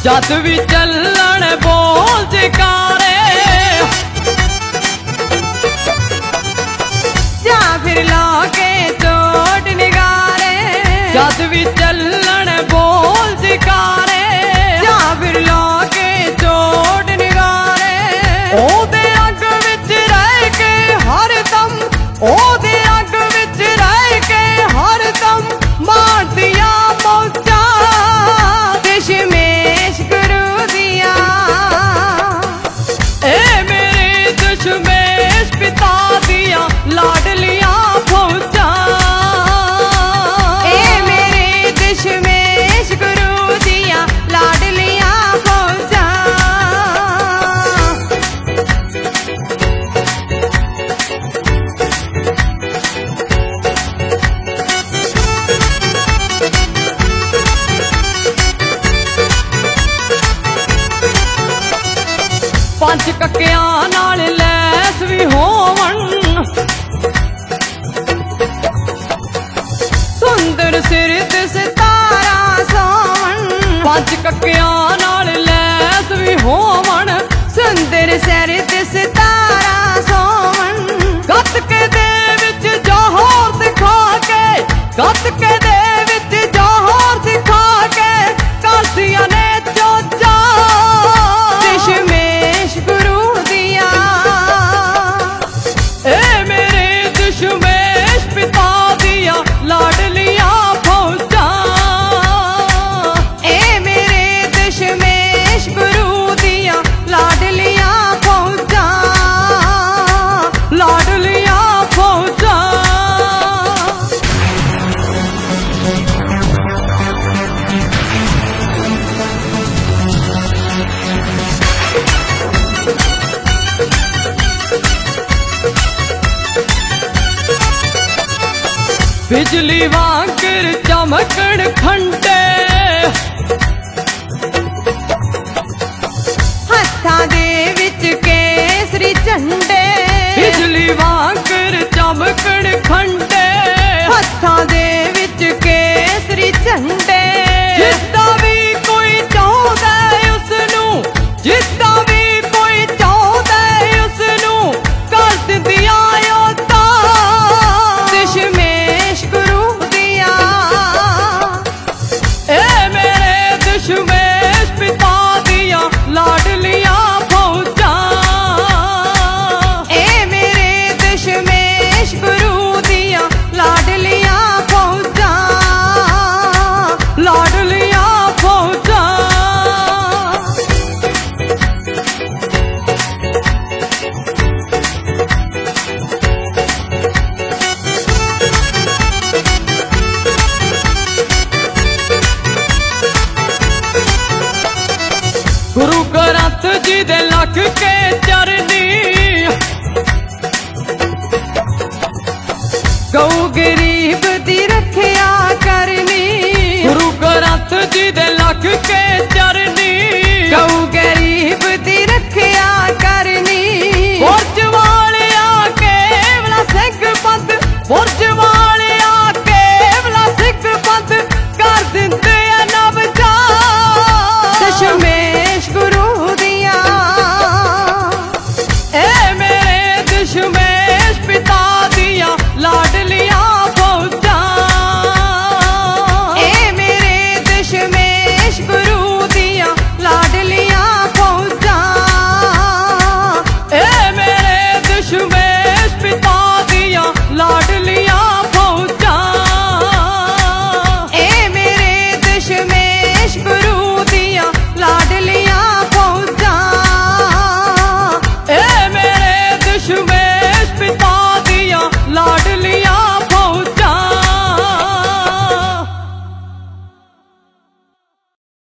जद भी चलन बोल जयकारे, जा फिर लाके चोट निगारे। जद भी चलन बोल जयकारे, जा फिर लाके चोट निगारे। ओदे अग विच रह के हर दम, ओदे अग विच रह के हर दम मारदिया मौजा दशमेश गुरु दिया। ए मेरे दशमेश पिता दिया लाडलिया फौजा। ए मेरे दशमेश गुरु दिया लाडलिया फौजा। पंज कक्कियां नाल लैस भी होवन, सुंदर सिर ते सितारा सोवन। पंज कक्कियां नाल लैस भी होवन, सुंदर सिर ते सितारा सोवन। गतके दे विच जौहर दिखा के, गतके दे विच जौहर दिखा के करदियां ने चोचा दशमेश गुरु दिया। ए मेरे दशमेश पिता दिया लाडलिया फौजा। ए मेरे दशमेश गुरु दिया लाडलिया फौजा। लाडलिया फौजा। बिजली वांगर चमकण खंडे, हत्था दे विच केसरी झंडे। बिजली वांगर चमकण खंडे, हत्था दे विच केसरी झंडे। जिद्दा भी कोई चाहता है उसनू, जिद्दा भी कोई चाहता है उसनू कर दिंदियां योद्धा दशमेश गुरु दिया। ए मेरे दशमेश पिता दिया लाडलिया फौजा। ए मेरे दशमेश गुरु दिया लाडलिया फौजा। लाडलिया फौजा। गुरु ग्रंथ जी दे लख के चरनी, गऊ गरीब दी रखिया करनी। गुरु ग्रंथ जी दे लख के चरनी, गऊ गरीब दी रखिया करनी। बुरज वाले आके बला सिंह पंथ, बुरज वाले आके बला सिंह पंथ कर दिंदे नवजा।